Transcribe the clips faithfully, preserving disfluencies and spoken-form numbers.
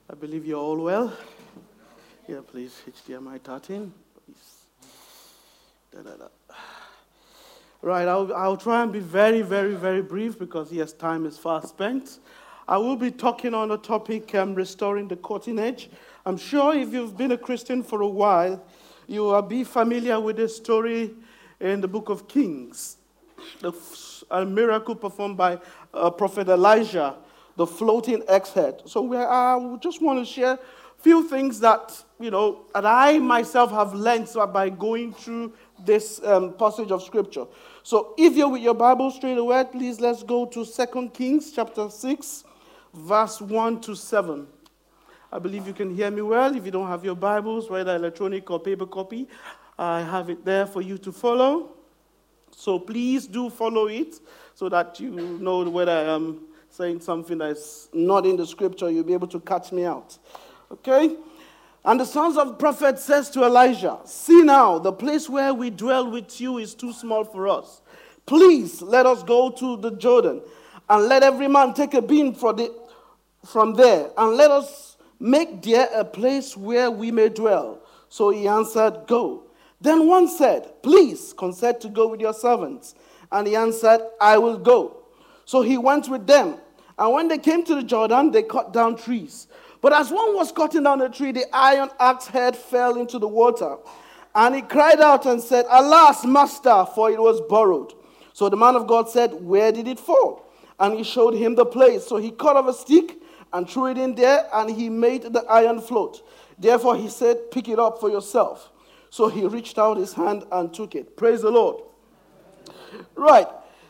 I believe you're all well. Yeah, please, H D M I thirteen. Please. Da, da, da. Right, I'll, I'll try and be very, very, very brief because, yes, time is fast spent. I will be talking on the topic, um, restoring the cutting edge. I'm sure if you've been a Christian for a while, you will be familiar with this story in the book of Kings. The a miracle performed by uh, Prophet Elijah, the floating axe head. So we, I just want to share a few things that, you know, that I myself have learned by going through this um, passage of Scripture. So if you're with your Bible straight away, please let's go to Second Kings chapter six, verse one to seven. I believe you can hear me well. If you don't have your Bibles, whether electronic or paper copy, I have it there for you to follow. So please do follow it so that you know whether I am saying something that's not in the Scripture, you'll be able to catch me out. Okay? And the sons of the prophet says to Elijah, "See now, the place where we dwell with you is too small for us. Please let us go to the Jordan, and let every man take a beam for the, from there, and let us make there a place where we may dwell." So he answered, "Go." Then one said, "Please consent to go with your servants." And he answered, "I will go." So he went with them. And when they came to the Jordan, they cut down trees. But as one was cutting down a tree, the iron axe head fell into the water. And he cried out and said, "Alas, master, for it was borrowed." So the man of God said, "Where did it fall?" And he showed him the place. So he cut off a stick and threw it in there, and he made the iron float. Therefore he said, "Pick it up for yourself." So he reached out his hand and took it. Praise the Lord. Right.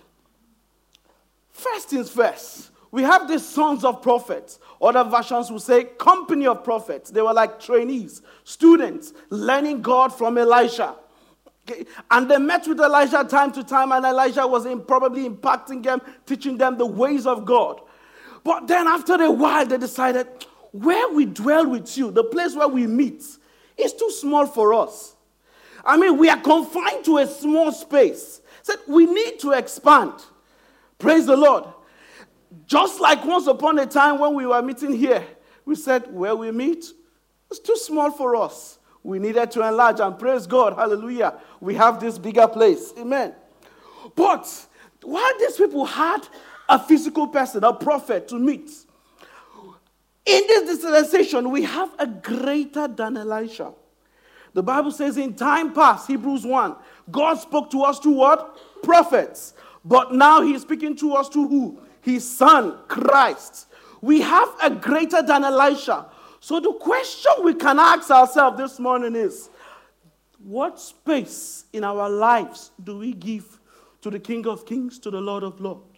First things first. We have these sons of prophets. Other versions will say company of prophets. They were like trainees, students, learning God from Elisha. Okay? And they met with Elijah time to time, and Elijah was in, probably impacting them, teaching them the ways of God. But then after a while, they decided, where we dwell with you, the place where we meet, is too small for us. I mean, we are confined to a small space. Said we need to expand. Praise the Lord. Just like once upon a time when we were meeting here, we said, where we meet, it's too small for us. We needed to enlarge, and praise God, hallelujah, we have this bigger place. Amen. But while these people had a physical person, a prophet to meet, in this dispensation, we have a greater than Elisha. The Bible says in time past, Hebrews one, God spoke to us through what? Prophets. But now he's speaking to us through who? His son, Christ. We have a greater than Elisha. So the question we can ask ourselves this morning is, what space in our lives do we give to the King of Kings, to the Lord of Lords?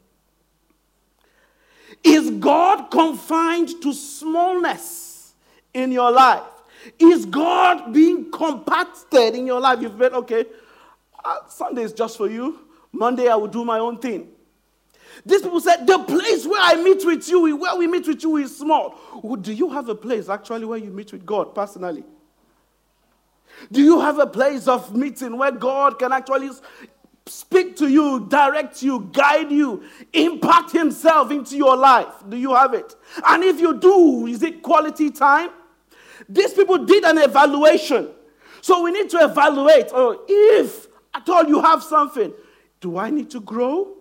Is God confined to smallness in your life? Is God being compacted in your life? You've been, okay, uh, Sunday is just for you. Monday I will do my own thing. These people said, the place where I meet with you, where we meet with you is small. Well, do you have a place actually where you meet with God personally? Do you have a place of meeting where God can actually speak to you, direct you, guide you, impact himself into your life? Do you have it? And if you do, is it quality time? These people did an evaluation. So we need to evaluate. Oh, if at all you have something, do I need to grow?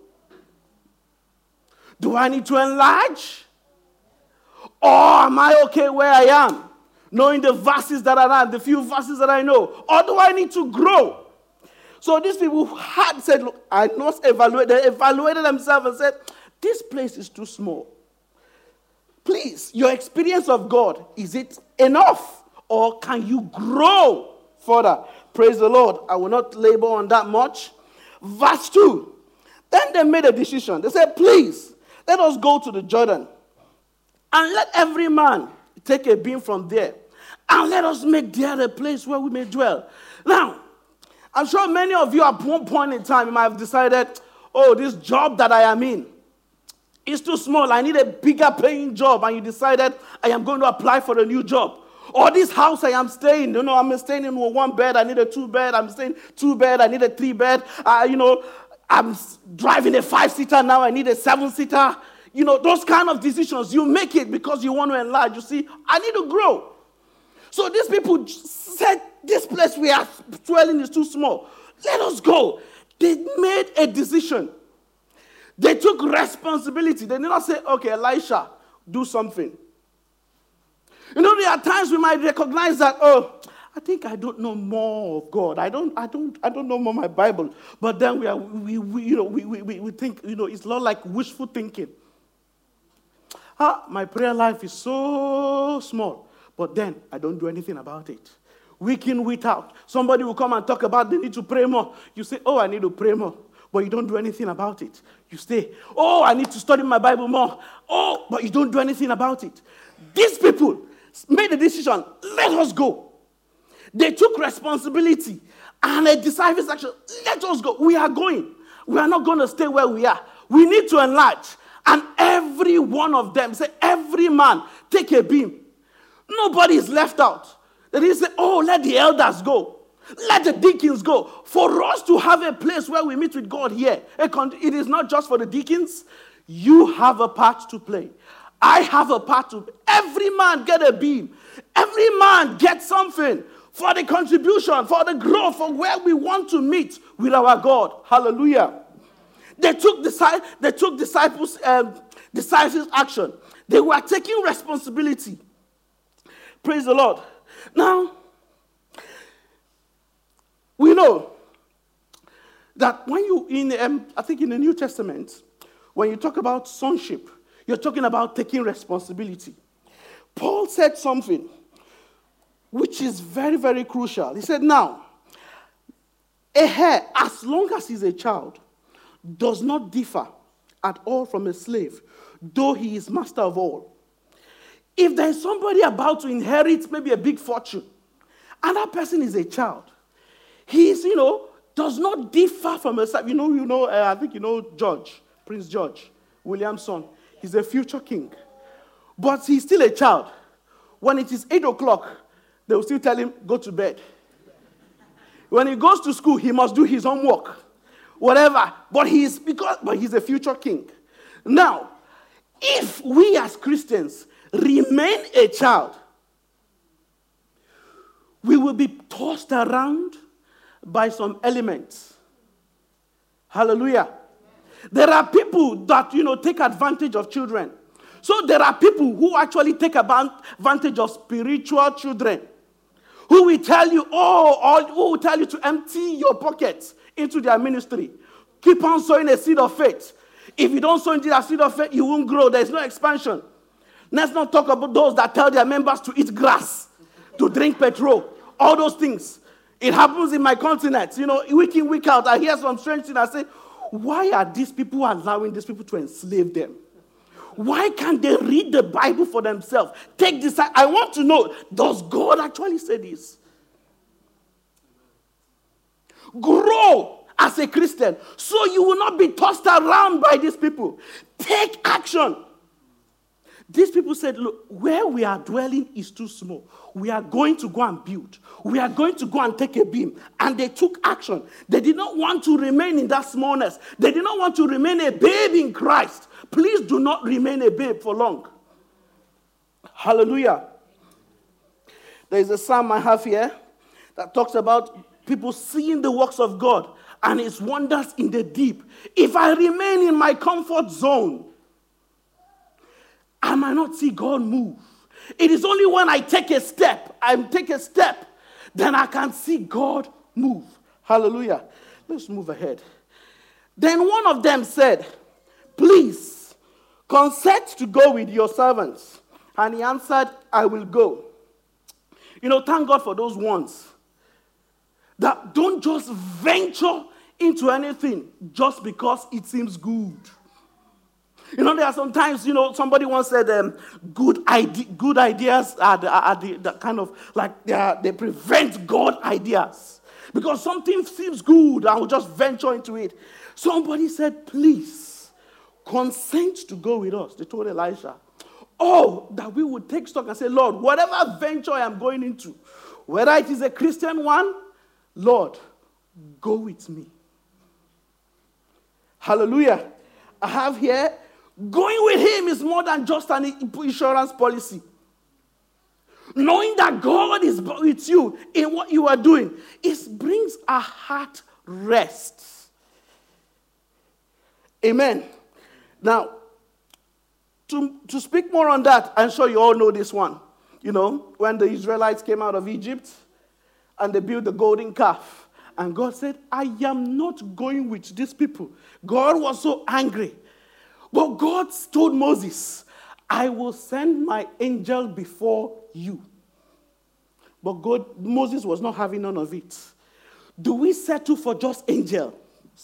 Do I need to enlarge? Or am I okay where I am? Knowing the verses that I know, the few verses that I know. Or do I need to grow? So these people had said, look, I must evaluate. They evaluated themselves and said, this place is too small. Please, your experience of God, is it enough? Or can you grow further? Praise the Lord. I will not labor on that much. Verse two. Then they made a decision. They said, please, let us go to the Jordan. And let every man take a beam from there. And let us make there a place where we may dwell. Now, I'm sure many of you at one point in time, you might have decided, oh, this job that I am in, it's too small. I need a bigger paying job. And you decided, I am going to apply for a new job. Or this house I am staying, you know, I'm staying in one bed. I need a two bed. I'm staying two bed. I need a three bed. Uh, you know, I'm driving a five seater now. I need a seven seater. You know, those kind of decisions, you make it because you want to enlarge. You see, I need to grow. So these people said, this place we are dwelling is too small. Let us go. They made a decision. They took responsibility. They did not say, okay, Elisha, do something. You know, there are times we might recognize that, oh, I think I don't know more of God. I don't, I don't, I don't know more my Bible. But then we are, we, we you know, we, we, we think, you know, it's not like wishful thinking. Ah, my prayer life is so small, but then I don't do anything about it. Week in, week out. Somebody will come and talk about they need to pray more. You say, oh, I need to pray more. But you don't do anything about it. You stay, oh, I need to study my Bible more. Oh, but you don't do anything about it. These people made a decision, let us go. They took responsibility and a decisive action. Let us go. We are going. We are not going to stay where we are. We need to enlarge. And every one of them, say, every man, take a beam. Nobody is left out. They didn't say, oh, let the elders go. Let the deacons go. For us to have a place where we meet with God here, it is not just for the deacons. You have a part to play. I have a part to play. Every man get a beam. Every man get something for the contribution, for the growth, for where we want to meet with our God. Hallelujah. They took, deci- they took disciples, um, decisive action. They were taking responsibility. Praise the Lord. Now, we know that when you, in um, I think in the New Testament, when you talk about sonship, you're talking about taking responsibility. Paul said something which is very, very crucial. He said, now, a heir, as long as he's a child, does not differ at all from a slave, though he is master of all. If there is somebody about to inherit maybe a big fortune, and that person is a child, he is, you know, does not differ from a slave. You know, you know, uh, I think you know George, Prince George, William's son. He's a future king. But he's still a child. When it is eight o'clock, they will still tell him, go to bed. When he goes to school, he must do his homework. Whatever. But he's because but he's a future king. Now, if we as Christians remain a child, we will be tossed around by some elements. Hallelujah. There are people that, you know, take advantage of children. So there are people who actually take advantage of spiritual children, who will tell you, oh, or who will tell you to empty your pockets into their ministry. Keep on sowing a seed of faith. If you don't sow into that seed of faith, you won't grow. There's no expansion. Let's not talk about those that tell their members to eat grass, to drink petrol, all those things. It happens in my continent. You know, week in, week out, I hear some strange thing. I say, why are these people allowing these people to enslave them? Why can't they read the Bible for themselves? Take this. I want to know, does God actually say this? Grow as a Christian so you will not be tossed around by these people. Take action. These people said, look, where we are dwelling is too small. We are going to go and build. We are going to go and take a beam. And they took action. They did not want to remain in that smallness. They did not want to remain a babe in Christ. Please do not remain a babe for long. Hallelujah. There is a psalm I have here that talks about people seeing the works of God and his wonders in the deep. If I remain in my comfort zone, I might not see God move. It is only when I take a step, I take a step, then I can see God move. Hallelujah. Let's move ahead. Then one of them said, please, consent to go with your servants. And he answered, I will go. You know, thank God for those ones that don't just venture into anything just because it seems good. You know, there are sometimes, you know, somebody once said um, good, ide- good ideas are, the, are the, the kind of, like, they, are, they prevent God ideas. Because something seems good, I will just venture into it. Somebody said, please, consent to go with us. They told Elisha. Oh, that we would take stock and say, Lord, whatever venture I am going into, whether it is a Christian one, Lord, go with me. Hallelujah. I have here, Going with him is more than just an insurance policy. Knowing that God is with you in what you are doing, it brings a heart rest. Amen. Now, to, to speak more on that, I'm sure you all know this one. You know, when the Israelites came out of Egypt and they built the golden calf, and God said, I am not going with these people. God was so angry. But God told Moses, I will send my angel before you. But God, Moses was not having none of it. Do we settle for just angel?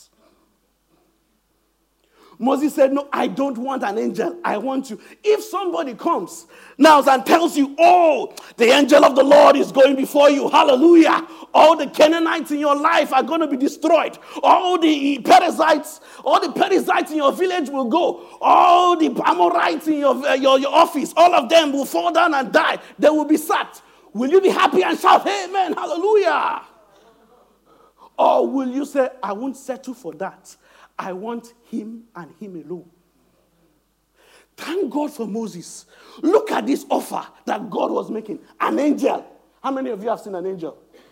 Moses said, no, I don't want an angel. I want you. If somebody comes now and tells you, oh, the angel of the Lord is going before you, hallelujah, all the Canaanites in your life are going to be destroyed. All the Perizzites, all the Perizzites in your village will go. All the Amorites in your, uh, your, your office, all of them will fall down and die. They will be sacked. Will you be happy and shout, amen, hallelujah? Or will you say, I won't settle for that. I want him and him alone. Thank God for Moses. Look at this offer that God was making. An angel. How many of you have seen an angel?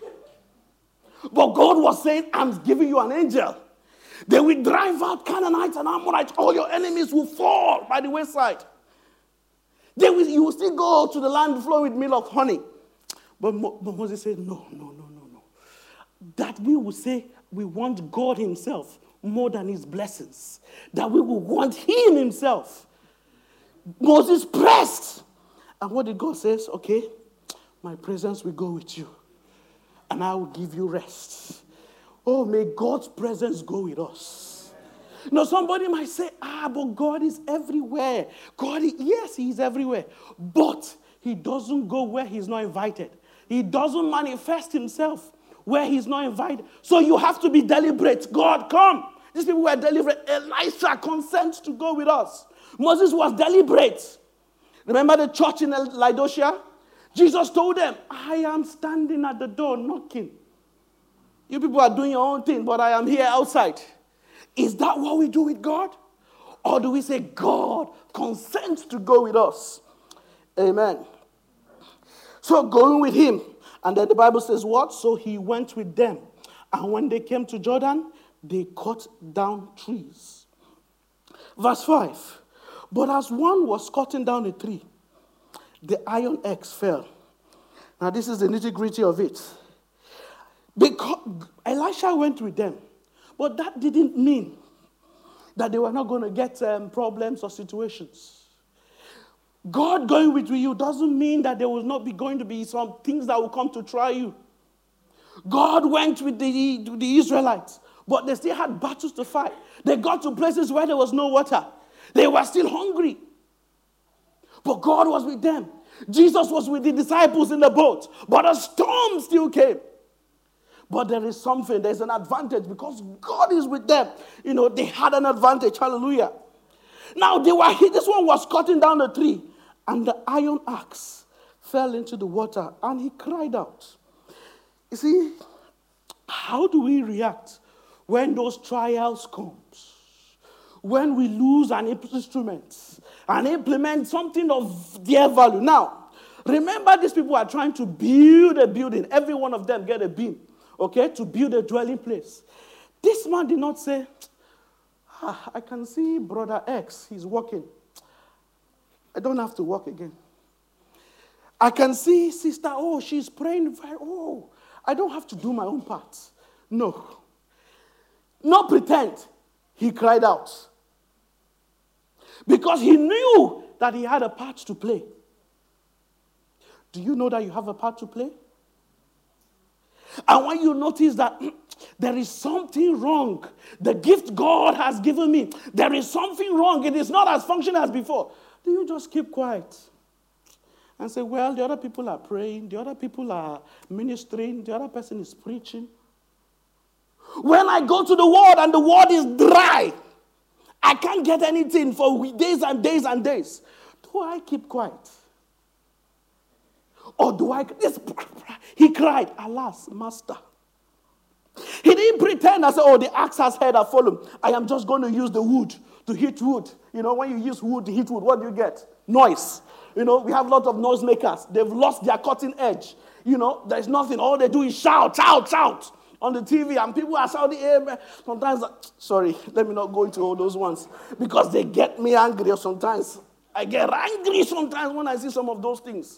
But God was saying, I'm giving you an angel. They will drive out Canaanites and Amorites. All your enemies will fall by the wayside. They will, you will still go to the land flowing with milk of honey. But, Mo, but Moses said, no, no, no, no, no. That we will say we want God himself more than his blessings. That we will want him himself. Moses pressed. And what did God say? Okay, my presence will go with you. And I will give you rest. Oh, may God's presence go with us. Now, somebody might say, ah, but God is everywhere. God, is, yes, he is everywhere. But he doesn't go where he's not invited. He doesn't manifest himself where he's not invited. So you have to be deliberate. God, come. These people were deliberate. Elisha consents to go with us. Moses was deliberate. Remember the church in Laodicea? Jesus told them, I am standing at the door knocking. You people are doing your own thing, but I am here outside. Is that what we do with God? Or do we say, God consents to go with us? Amen. So going with him. And then the Bible says what? So he went with them. And when they came to Jordan, they cut down trees. Verse five. But as one was cutting down a tree, the iron axe fell. Now this is the nitty-gritty of it. Because Elisha went with them. But that didn't mean that they were not going to get um, problems or situations. God going with you doesn't mean that there will not be going to be some things that will come to try you. God went with the, the Israelites, but they still had battles to fight. They got to places where there was no water. They were still hungry. But God was with them. Jesus was with the disciples in the boat, but a storm still came. But there is something, there's an advantage because God is with them. You know, they had an advantage. Hallelujah. Now, they were this one was cutting down a tree, and the iron axe fell into the water, and he cried out. You see, how do we react when those trials come? When we lose an instrument and implement something of their value. Now, remember these people are trying to build a building. Every one of them get a beam, okay, to build a dwelling place. This man did not say, ah, I can see brother X, he's walking. I don't have to walk again. I can see sister, oh, she's praying very, oh, I don't have to do my own part. No. No pretend. He cried out. Because he knew that he had a part to play. Do you know that you have a part to play? And when you notice that there is something wrong, the gift God has given me, there is something wrong, it is not as functional as before, do you just keep quiet and say, well, the other people are praying, the other people are ministering, the other person is preaching. When I go to the word and the word is dry, I can't get anything for days and days and days. Do I keep quiet? Or do I... This, he cried, alas, master. He didn't pretend and say, oh, the axe has head and fallen. I am just going to use the wood to heat wood. You know, when you use wood to heat wood, what do you get? Noise. You know, we have lots of noisemakers. They've lost their cutting edge. You know, there's nothing. All they do is shout, shout, shout on the T V, and people are shouting, amen. Sometimes, sorry, let me not go into all those ones, because they get me angry sometimes. I get angry sometimes when I see some of those things.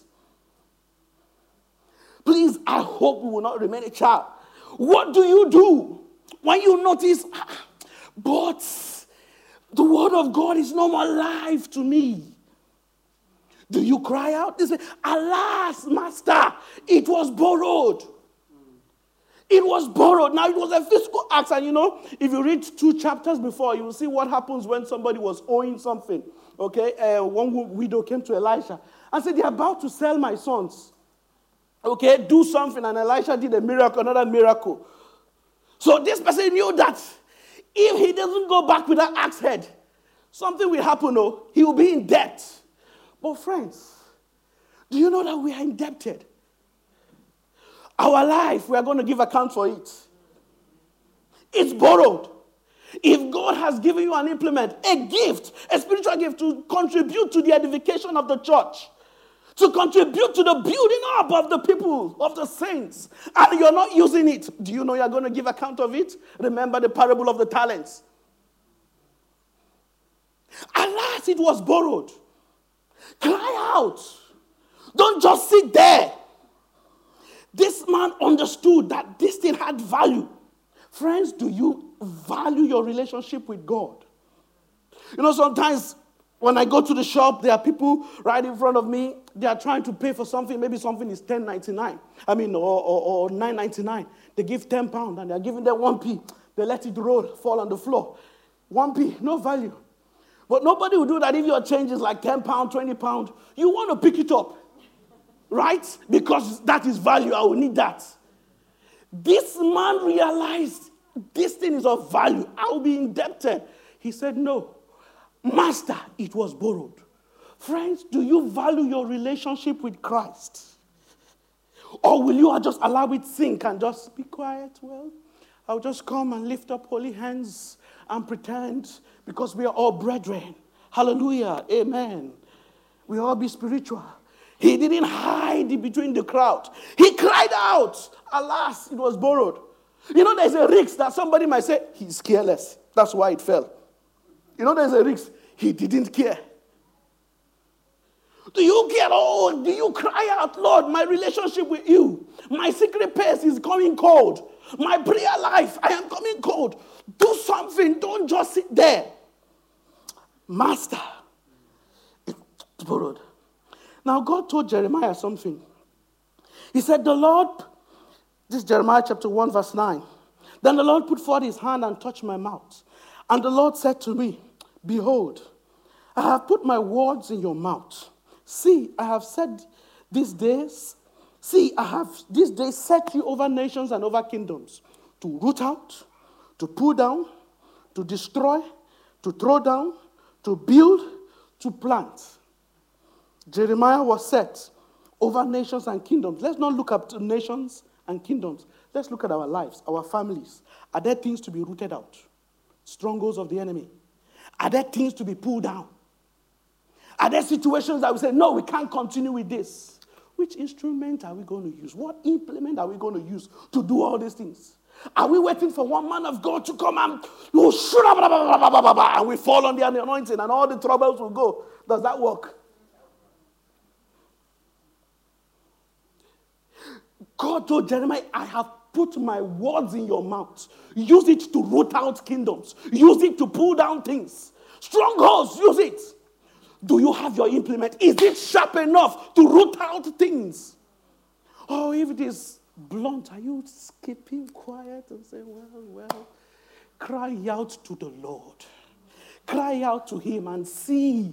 Please, I hope we will not remain a child. What do you do when you notice, but the word of God is no more alive to me? Do you cry out? They say, alas, master, it was borrowed. It was borrowed. Now, it was a physical act. And you know, if you read two chapters before, you will see what happens when somebody was owing something. Okay? Uh, one widow came to Elisha and said, they're about to sell my sons. Okay? Do something. And Elisha did a miracle, another miracle. So this person knew that if he doesn't go back with that axe head, something will happen. Oh, he will be in debt. But friends, do you know that we are indebted? Our life, we are going to give account for it. It's borrowed. If God has given you an implement, a gift, a spiritual gift to contribute to the edification of the church, to contribute to the building up of the people, of the saints, and you're not using it, do you know you're going to give account of it? Remember the parable of the talents. Alas, it was borrowed. Cry out. Don't just sit there. This man understood that this thing had value. Friends, do you value your relationship with God? You know, sometimes when I go to the shop, there are people right in front of me. They are trying to pay for something. Maybe something is ten ninety-nine. I mean, or, or, or nine ninety-nine. They give ten pounds and they are giving them one p. They let it roll, fall on the floor. one p, no value. But nobody will do that if your change is like ten pounds, twenty pounds. You want to pick it up, right? Because that is value. I will need that. This man realized this thing is of value. I will be indebted. He said, no. Master, it was borrowed. Friends, do you value your relationship with Christ? Or will you just allow it sink and just be quiet? Well, I'll just come and lift up holy hands and pretend, because we are all brethren. Hallelujah. Amen. We all be spiritual. He didn't hide between the crowd. He cried out. Alas, it was borrowed. You know, there's a risk that somebody might say, he's careless. That's why it fell. You know, there's a risk. He didn't care. Do you care? Oh, do you cry out, Lord, my relationship with you, my secret place is coming cold. My prayer life, I am coming cold. Do something. Don't just sit there. Master, it's borrowed. Now, God told Jeremiah something. He said, the Lord, this is Jeremiah chapter one, verse nine. Then the Lord put forth his hand and touched my mouth. And the Lord said to me, behold, I have put my words in your mouth. See, I have said these days, see, I have this day set you over nations and over kingdoms, to root out, to pull down, to destroy, to throw down, to build, to plant. Jeremiah was set over nations and kingdoms. Let's not look up to nations and kingdoms. Let's look at our lives, our families. Are there things to be rooted out? Strongholds of the enemy. Are there things to be pulled down? Are there situations that we say, no, we can't continue with this? Which instrument are we going to use? What implement are we going to use to do all these things? Are we waiting for one man of God to come and and we fall on the anointing and all the troubles will go? Does that work? God told Jeremiah, I have put my words in your mouth. Use it to root out kingdoms. Use it to pull down things. Strongholds, use it. Do you have your implement? Is it sharp enough to root out things? Or if it is blunt, are you keeping quiet and say, well, well, cry out to the Lord. Cry out to him and see.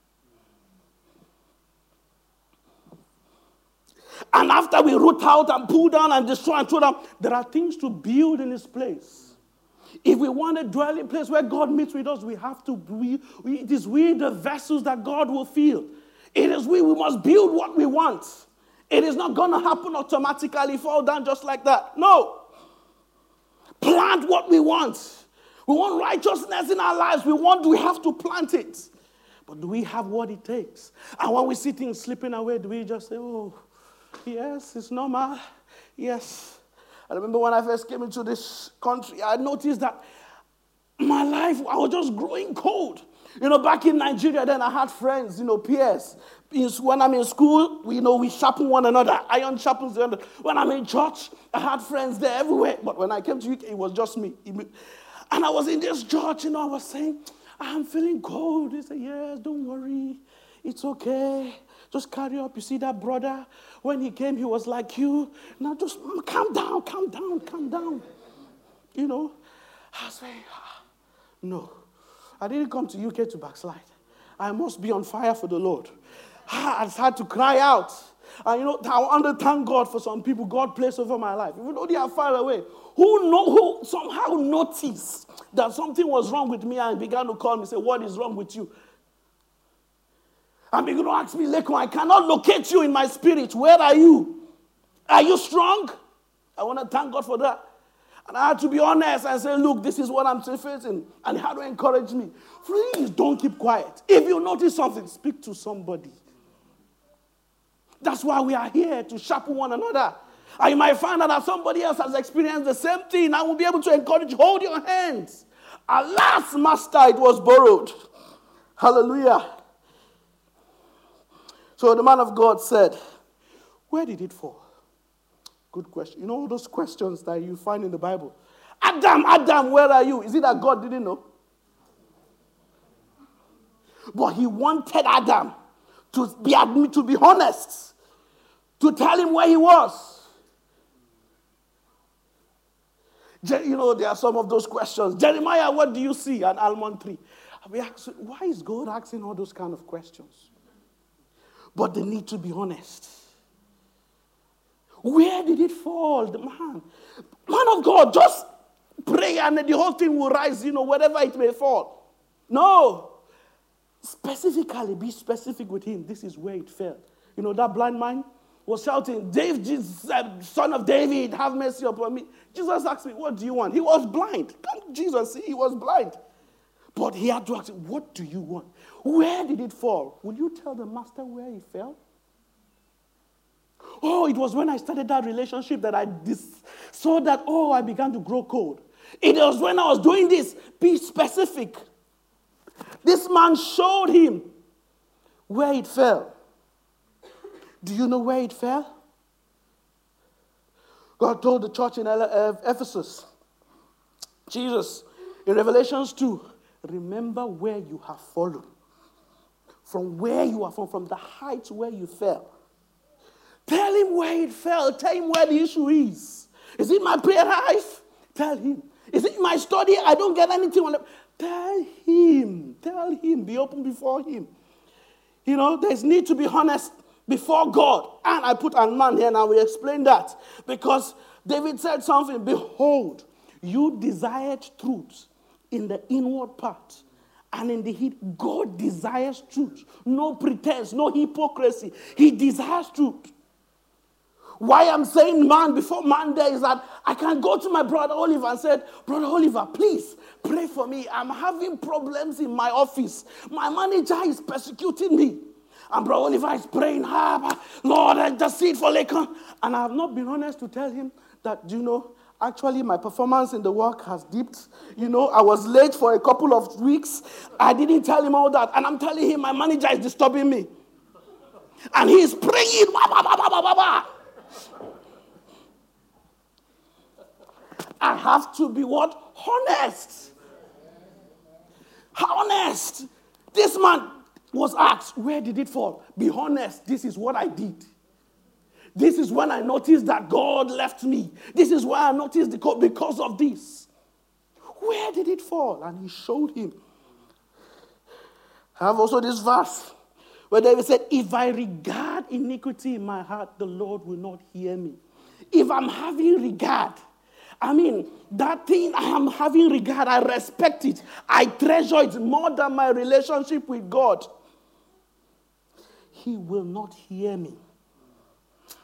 And after we root out and pull down and destroy and throw down, there are things to build in this place. If we want a dwelling place where God meets with us, we have to be, we, it is we, the vessels that God will fill. It is we, we must build what we want. It is not going to happen automatically, fall down just like that. No. Plant what we want. We want righteousness in our lives. We want, we have to plant it. But do we have what it takes? And when we see things slipping away, do we just say, oh, yes, it's normal. Yes. I remember when I first came into this country, I noticed that my life, I was just growing cold. You know, back in Nigeria, then I had friends, you know, peers. When I'm in school, we, you know, we sharpen one another. Iron sharpens the other. When I'm in church, I had friends there everywhere. But when I came to U K, it was just me. And I was in this church, you know, I was saying, I'm feeling cold. They said, yes, don't worry. It's okay. Just carry up. You see that brother? When he came, he was like you. Now just calm down, calm down, calm down. You know, I was saying, ah, no. I didn't come to U K to backslide. I must be on fire for the Lord. I just had to cry out. And you know, I want to thank God for some people God placed over my life. Even though they are far away, who know who somehow noticed that something was wrong with me and began to call me and say, what is wrong with you? And began to ask me, Lekon, I cannot locate you in my spirit. Where are you? Are you strong? I want to thank God for that. And I had to be honest and say, look, this is what I'm facing. And he had to encourage me. Please don't keep quiet. If you notice something, speak to somebody. That's why we are here, to sharpen one another. And you might find out that somebody else has experienced the same thing. I will be able to encourage you. Hold your hands. Alas, master, it was borrowed. Hallelujah. So the man of God said, where did it fall? Good question. You know those questions that you find in the Bible? Adam, Adam, where are you? Is it that God didn't know? But he wanted Adam to be, to be honest, to tell him where he was. You know, there are some of those questions. Jeremiah, what do you see? An almond tree. We ask, why is God asking all those kind of questions? But they need to be honest. Where did it fall? The man, man of God, just pray and the whole thing will rise, you know, wherever it may fall. No. Specifically, be specific with him. This is where it fell. You know, that blind man was shouting, Dave, Jesus, son of David, have mercy upon me. Jesus asked me, what do you want? He was blind. Can't Jesus see? He was blind. But he had to ask him, what do you want? Where did it fall? Will you tell the master where it fell? Oh, it was when I started that relationship that I dis- saw that, oh, I began to grow cold. It was when I was doing this. Be specific. This man showed him where it fell. Do you know where it fell? God told the church in Ephesus, Jesus, in Revelations two, remember where you have fallen. From where you are from, from the heights where you fell. Tell him where it fell. Tell him where the issue is. Is it my prayer life? Tell him. Is it my study? I don't get anything on it. Tell him. Tell him. Be open before him. You know, there's need to be honest before God. And I put a man here and I will explain that. Because David said something. Behold, you desired truth in the inward part. And in the heat, God desires truth. No pretense, no hypocrisy. He desires truth. Why I'm saying man before man there is that I can go to my brother Oliver and say, Brother Oliver, please pray for me. I'm having problems in my office. My manager is persecuting me. And Brother Oliver is praying, ah, Lord, I just see it for Lekon. And I have not been honest to tell him that, you know, actually my performance in the work has dipped. You know, I was late for a couple of weeks. I didn't tell him all that. And I'm telling him my manager is disturbing me. And he's praying. Bah, bah, bah, bah, bah, bah, bah. I have to be what? Honest. Honest. This man was asked, where did it fall? Be honest. This is what I did. This is when I noticed that God left me. This is why I noticed the because of this. Where did it fall? And he showed him. I have also this verse where David said, if I regard iniquity in my heart, the Lord will not hear me. If I'm having regard, I mean, that thing I am having regard, I respect it. I treasure it more than my relationship with God. He will not hear me.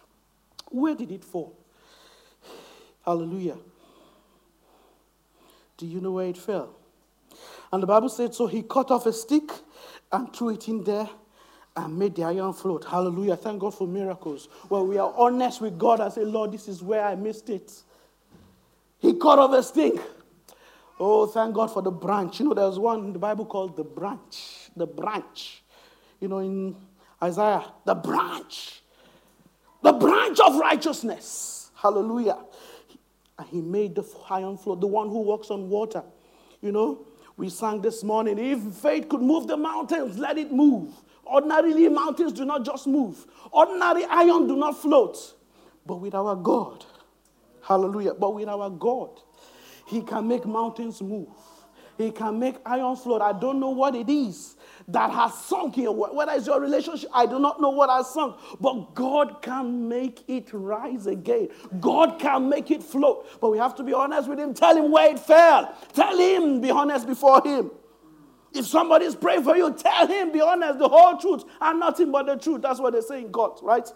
Where did it fall? Hallelujah. Do you know where it fell? And the Bible said, so he cut off a stick and threw it in there and made the iron float. Hallelujah. Thank God for miracles. Well, we are honest with God and say, Lord, this is where I missed it. He cut off a stick. Oh, thank God for the branch. You know, there's one in the Bible called the branch. The branch. You know, in Isaiah, the branch. The branch of righteousness. Hallelujah. And he made the iron float, the one who walks on water. You know, we sang this morning, if faith could move the mountains, let it move. Ordinarily, mountains do not just move. Ordinary iron do not float. But with our God, hallelujah, but with our God, he can make mountains move. He can make iron float. I don't know what it is that has sunk here. Whether it's your relationship, I do not know what has sunk. But God can make it rise again. God can make it float. But we have to be honest with him. Tell him where it fell. Tell him, be honest before him. If somebody is praying for you, tell him, be honest, the whole truth and nothing but the truth. That's what they say in God, right?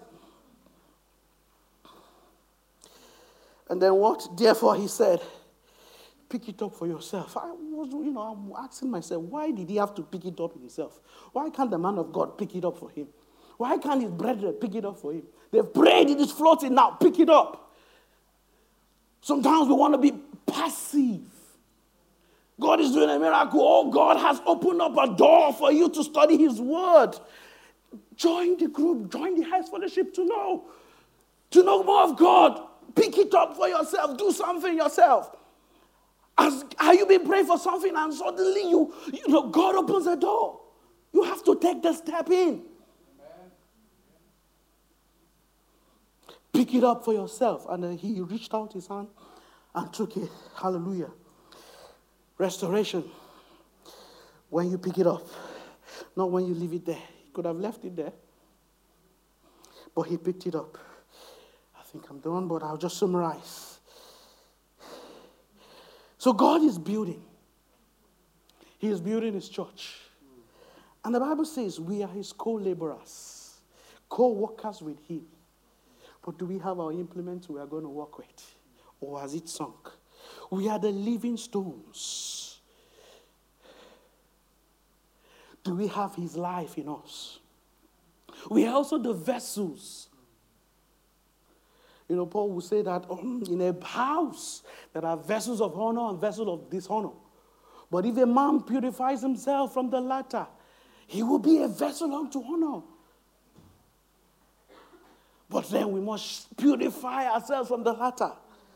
And then what? Therefore, he said, pick it up for yourself. I was, you know, I'm asking myself, why did he have to pick it up himself? Why can't the man of God pick it up for him? Why can't his brethren pick it up for him? They've prayed, it is floating now, pick it up. Sometimes we want to be passive. God is doing a miracle. Oh, God has opened up a door for you to study his word. Join the group, join the Highest Fellowship to know. To know more of God. Pick it up for yourself. Do something yourself. As, have you been praying for something and suddenly you, you know, God opens the door? You have to take the step in. Amen. Pick it up for yourself. And then he reached out his hand and took it. Hallelujah. Restoration. When you pick it up. Not when you leave it there. He could have left it there. But he picked it up. I think I'm done, but I'll just summarize. So God is building. He is building his church. And the Bible says we are his co-laborers, co-workers with him. But do we have our implements we are going to work with? Or has it sunk? We are the living stones. Do we have his life in us? We are also the vessels. You know, Paul will say that um, in a house, there are vessels of honor and vessels of dishonor. But if a man purifies himself from the latter, he will be a vessel unto honor. But then we must purify ourselves from the latter.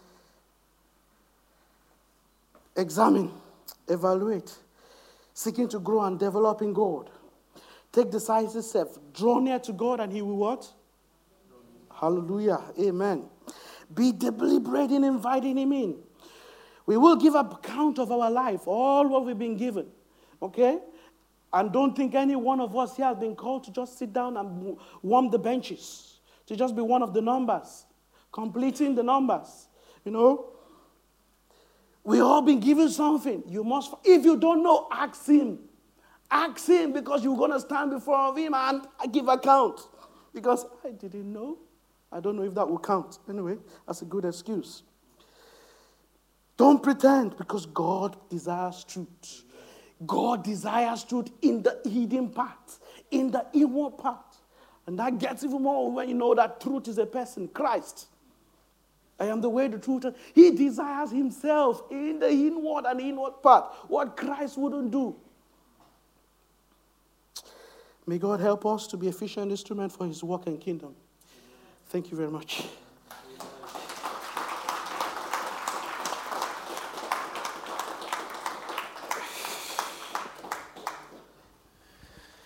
Examine, evaluate, seeking to grow and develop in God. Take decisive steps. Draw near to God and he will what? Hallelujah. Amen. Be deliberate in inviting him in. We will give account of our life, all what we've been given. Okay? And don't think any one of us here has been called to just sit down and warm the benches. To just be one of the numbers. Completing the numbers. You know? We all been given something. You must, if you don't know, ask him. Ask him because you're going to stand before him and give account. Because I didn't know. I don't know if that will count. Anyway, that's a good excuse. Don't pretend because God desires truth. God desires truth in the hidden part, in the inward part. And that gets even more when you know that truth is a person, Christ. I am the way, the truth. He desires himself in the inward and inward part, what Christ wouldn't do. May God help us to be efficient instrument for his work and kingdom. Thank you very much.